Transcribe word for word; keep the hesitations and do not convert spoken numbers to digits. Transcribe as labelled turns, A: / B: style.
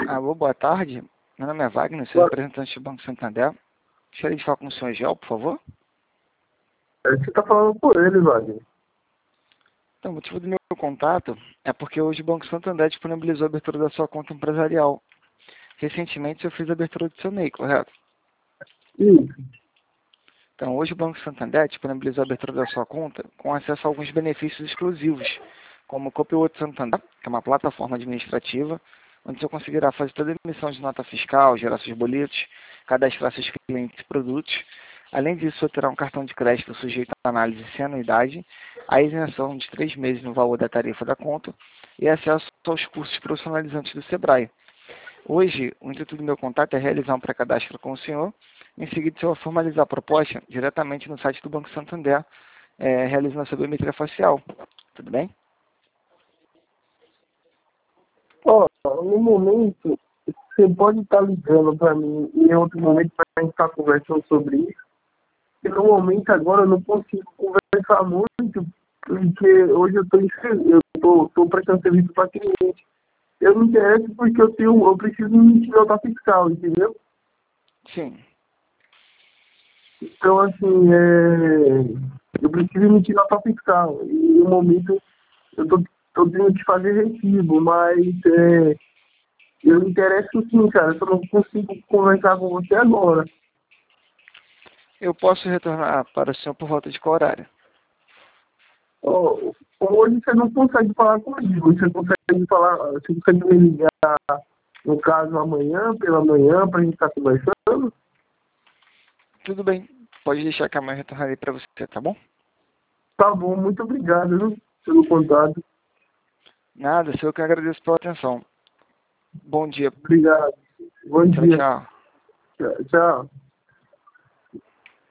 A: Alô, boa tarde. Meu nome é Wagner, sou
B: Boa-
A: representante do Banco Santander. Gostaria de falar com o senhor Gel, por favor.
B: Você está falando com ele, Wagner.
A: Então, o motivo do meu contato é porque hoje o Banco Santander disponibilizou a abertura da sua conta empresarial. Recentemente eu fiz a abertura do seu M E I, correto?
B: Isso.
A: Então, hoje o Banco Santander disponibilizou a abertura da sua conta com acesso a alguns benefícios exclusivos, como o Copiloto Santander, que é uma plataforma administrativa, onde você conseguirá fazer toda a emissão de nota fiscal, gerar seus boletos, cadastrar seus clientes e produtos. Além disso, você terá um cartão de crédito sujeito à análise sem anuidade, a isenção de três meses no valor da tarifa da conta e acesso aos cursos profissionalizantes do Sebrae. Hoje, o intuito do meu contato é realizar um pré-cadastro com o senhor. Em seguida, o senhor vai formalizar a proposta diretamente no site do Banco Santander, é, realizando a sua biometria facial. Tudo bem?
B: Ó, no momento, você pode estar ligando para mim em outro momento para a gente estar conversando sobre isso. E no momento agora eu não consigo conversar muito, porque hoje eu estou eu tô, tô prestando serviço para cliente. Eu me interesso porque eu tenho, eu preciso emitir nota fiscal, entendeu?
A: Sim.
B: Então, assim, é, eu preciso emitir nota fiscal. E no momento eu tô, tô tendo que fazer recibo, mas é, eu me interesso sim, cara. Eu só não consigo conversar com você agora.
A: Eu posso retornar para o senhor por volta de qual horário?
B: Ó, hoje você não consegue falar comigo. Você consegue falar, você consegue me ligar, no caso, amanhã, pela manhã, pra gente estar conversando?
A: Tudo bem. Pode deixar que amanhã eu retornarei para você, tá bom?
B: Tá bom, muito obrigado, viu, pelo contato.
A: Nada, sou eu que agradeço pela atenção. Bom dia.
B: Obrigado. Bom
A: Tchau,
B: dia.
A: tchau.
B: Tchau. Tchau.